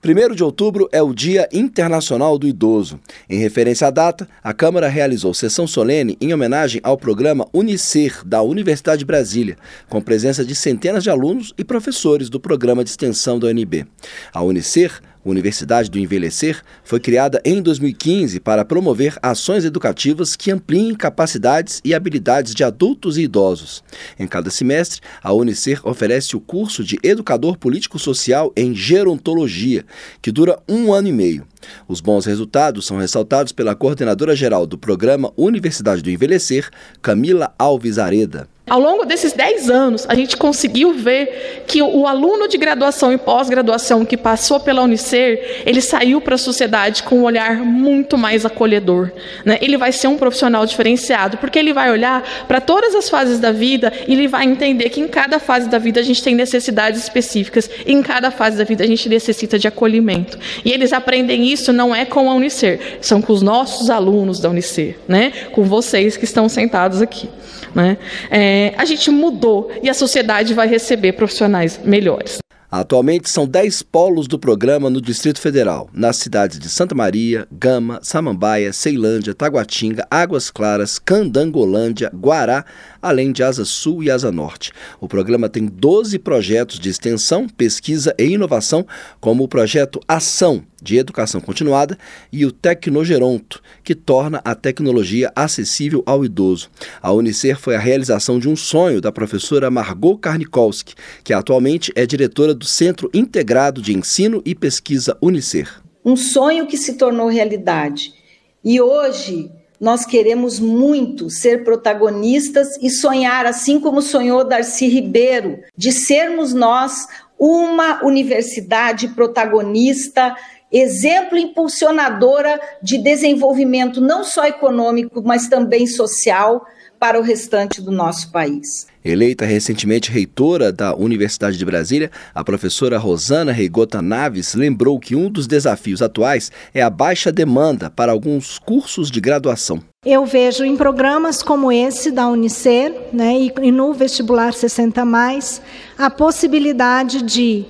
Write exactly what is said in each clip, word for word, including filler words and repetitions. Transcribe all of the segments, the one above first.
primeiro de outubro é o Dia Internacional do Idoso. Em referência à data, a Câmara realizou sessão solene em homenagem ao programa Unicer, da Universidade de Brasília, com presença de centenas de alunos e professores do programa de extensão da U N B. A Unicer, Universidade do Envelhecer, foi criada em dois mil e quinze para promover ações educativas que ampliem capacidades e habilidades de adultos e idosos. Em cada semestre, a Unicer oferece o curso de Educador Político-Social em Gerontologia, que dura um ano e meio. Os bons resultados são ressaltados pela coordenadora-geral do programa Universidade do Envelhecer, Camila Alves Areda. Ao longo desses dez anos, a gente conseguiu ver que o aluno de graduação e pós-graduação que passou pela Unicer, ele saiu para a sociedade com um olhar muito mais acolhedor, né? Ele vai ser um profissional diferenciado, porque ele vai olhar para todas as fases da vida e ele vai entender que em cada fase da vida a gente tem necessidades específicas, e em cada fase da vida a gente necessita de acolhimento. E eles aprendem isso não é com a Unicer, são com os nossos alunos da Unicer, né? Com vocês que estão sentados aqui, né? É, a gente mudou e a sociedade vai receber profissionais melhores. Atualmente são dez polos do programa no Distrito Federal, nas cidades de Santa Maria, Gama, Samambaia, Ceilândia, Taguatinga, Águas Claras, Candangolândia, Guará, além de Asa Sul e Asa Norte. O programa tem doze projetos de extensão, pesquisa e inovação, como o projeto Ação, de Educação Continuada, e o Tecnogeronto, que torna a tecnologia acessível ao idoso. A Unicer foi a realização de um sonho da professora Margot Karnikolski, que atualmente é diretora do Centro Integrado de Ensino e Pesquisa Unicer. Um sonho que se tornou realidade. E hoje nós queremos muito ser protagonistas e sonhar, assim como sonhou Darcy Ribeiro, de sermos nós uma universidade protagonista, exemplo impulsionadora de desenvolvimento não só econômico, mas também social para o restante do nosso país. Eleita recentemente reitora da Universidade de Brasília, a professora Rosana Reigota Naves lembrou que um dos desafios atuais é a baixa demanda para alguns cursos de graduação. Eu vejo em programas como esse da Unicer, né, e, e no Vestibular sessenta mais, a possibilidade de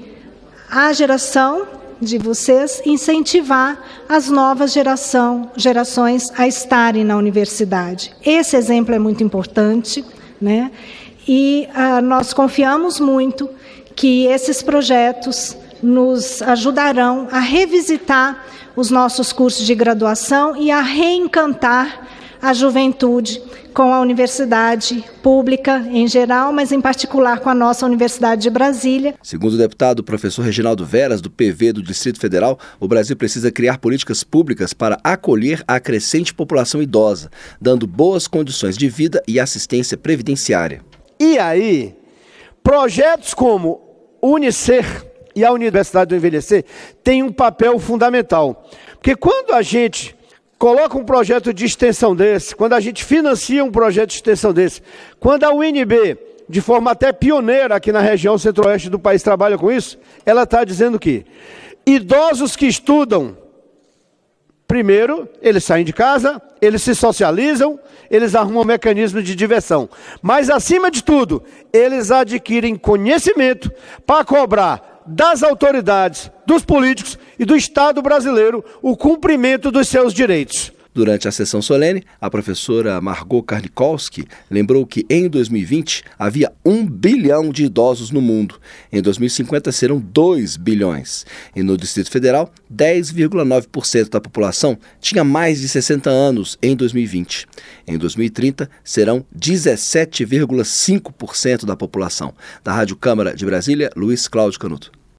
a geração de vocês incentivar as novas geração, gerações a estarem na universidade. Esse exemplo é muito importante, né? E ah, nós confiamos muito que esses projetos nos ajudarão a revisitar os nossos cursos de graduação e a reencantar a juventude com a universidade pública em geral, mas em particular com a nossa Universidade de Brasília. Segundo o deputado professor Reginaldo Veras, do P V do Distrito Federal, o Brasil precisa criar políticas públicas para acolher a crescente população idosa, dando boas condições de vida e assistência previdenciária. E aí, projetos como o Unicer e a Universidade do Envelhecer têm um papel fundamental. Porque quando a gente coloca um projeto de extensão desse, quando a gente financia um projeto de extensão desse, quando a U N B, de forma até pioneira aqui na região centro-oeste do país, trabalha com isso, ela está dizendo que idosos que estudam, primeiro, eles saem de casa, eles se socializam, eles arrumam mecanismos de diversão. Mas, acima de tudo, eles adquirem conhecimento para cobrar das autoridades, dos políticos e do Estado brasileiro o cumprimento dos seus direitos. Durante a sessão solene, a professora Margot Karnikolski lembrou que em dois mil e vinte havia um bilhão de idosos no mundo. Em dois mil e cinquenta serão dois bilhões. E no Distrito Federal, dez vírgula nove por cento da população tinha mais de sessenta anos em dois mil e vinte. Em dois mil e trinta serão dezessete vírgula cinco por cento da população. Da Rádio Câmara de Brasília, Luiz Cláudio Canuto.